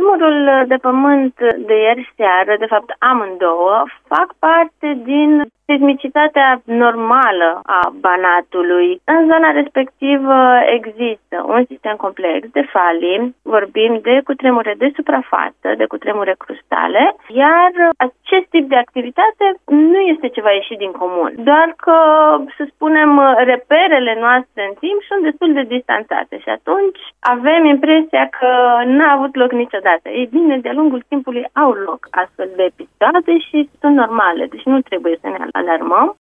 Tremurul de pământ de ieri seară, de fapt amândouă, fac parte din seismicitatea normală a Banatului. În zona respectivă există un sistem complex de falii, vorbim de cutremure de suprafață, de cutremure crustale, iar acest tip de activitate nu este ceva ieșit din comun. Doar că, să spunem, reperele noastre în timp sunt destul de distanțate și atunci avem impresia că n-a avut loc niciodată. Ei bine, de-a lungul timpului au loc astfel de episoade și sunt normale, deci nu trebuie să ne alarmăm.